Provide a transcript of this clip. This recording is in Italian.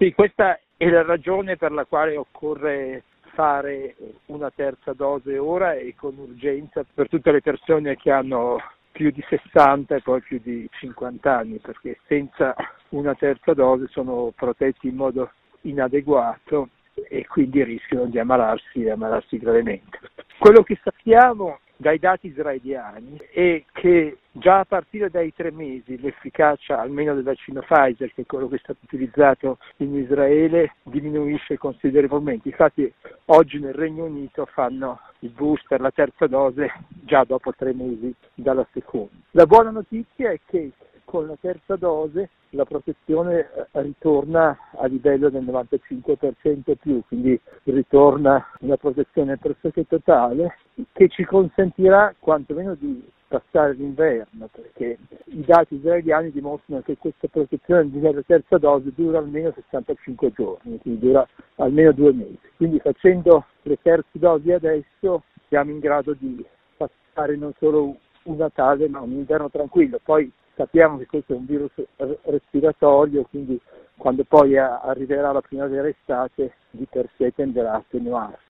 Sì, questa è la ragione per la quale occorre fare una terza dose ora e con urgenza per tutte le persone che hanno più di 60 e poi più di 50 anni, perché senza una terza dose sono protetti in modo inadeguato e quindi rischiano di ammalarsi gravemente. Quello che sappiamo dai dati israeliani è che già a partire dai 3 mesi l'efficacia almeno del vaccino Pfizer, che è quello che è stato utilizzato in Israele, diminuisce considerevolmente. Infatti oggi nel Regno Unito fanno il booster, la terza dose, già dopo 3 mesi dalla seconda. La buona notizia è che con la terza dose la protezione ritorna a livello del 95% più, quindi ritorna una protezione pressoché totale che ci consentirà quantomeno di passare l'inverno, perché i dati israeliani dimostrano che questa protezione della terza dose dura almeno 65 giorni, quindi dura almeno 2 mesi. Quindi facendo le terze dosi adesso siamo in grado di passare non solo un Natale ma un inverno tranquillo. Poi sappiamo che questo è un virus respiratorio, quindi quando poi arriverà la primavera estate di per sé tenderà a attenuarsi.